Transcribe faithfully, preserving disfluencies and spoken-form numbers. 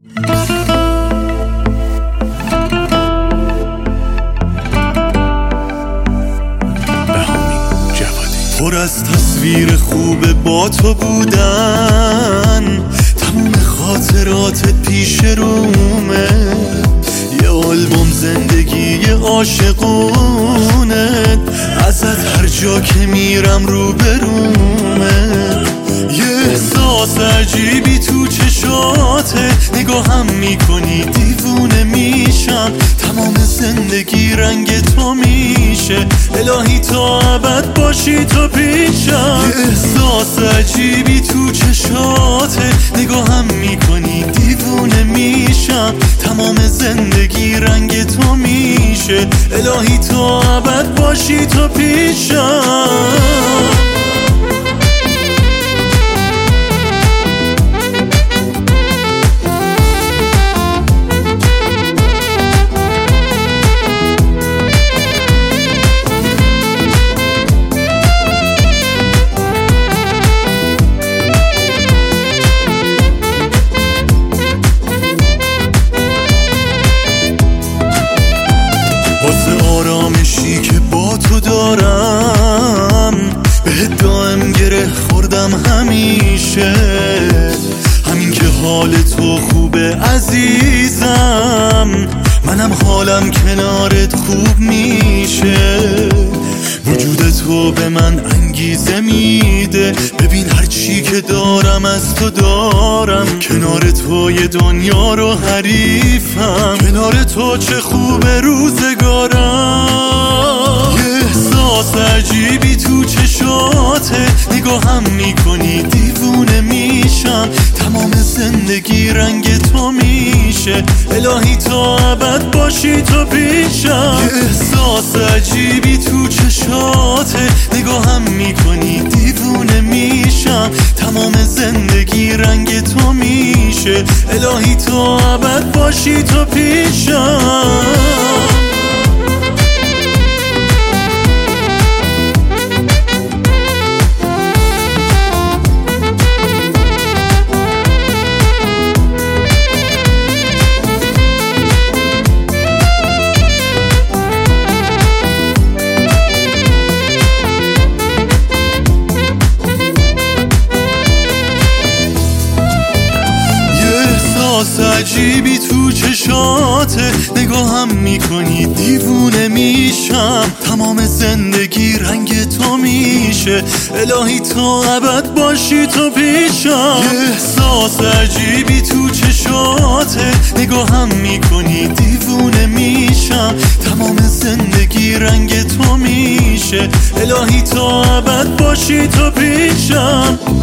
پر از تصویر خوب با تو بودن، تموم خاطراتت پیش رومه، یه آلبوم زندگی عاشقونت، ازت هر جا که میرم رو برومه، یه احساس عجیبی تو چشاته، نگاهم میکنی دیوونه میشم، تمام زندگی رنگ تو میشه، الهی تا ابد باشی تو پیشم، یه احساس عجیبی تو چشاته، نگاهم میکنی دیوونه میشم، تمام زندگی رنگ تو میشه، الهی تا ابد باشی تو پیشم. واسه آرامشی که با تو دارم، بهت دائم گره خوردم همیشه، همین که حال تو خوبه عزیزم، منم حالم کنارت خوب میشه، وجود تو به من انگیزه میده، ببین هر چی که دارم از تو دارم، کنار تو یه دنیا رو حریفم، کنار تو چه خوبه روزگارم، یه احساس عجیبی تو چشاته، نگاهم میکنی دیوونه میشم، تمام زندگی رنگ تو میشه، الهی تا ابد باشی تو پیشم، یه احساس عجیبی تو چشاته، نگاهم میکنی دیوونه میشم، تمام زندگی رنگ تو میشه، الهی تا ابد باشی تو پیشم. عجیبی تو چشاته، نگاهم میکنی دیوونه میشم، تمام زندگی رنگ تو میشه، الهی تا ابد باشی تو پیشم، یه احساس عجیبی تو چشاته، نگاهم میکنی دیوونه میشم، تمام زندگی رنگ تو میشه، الهی تا ابد باشی تو پیشم.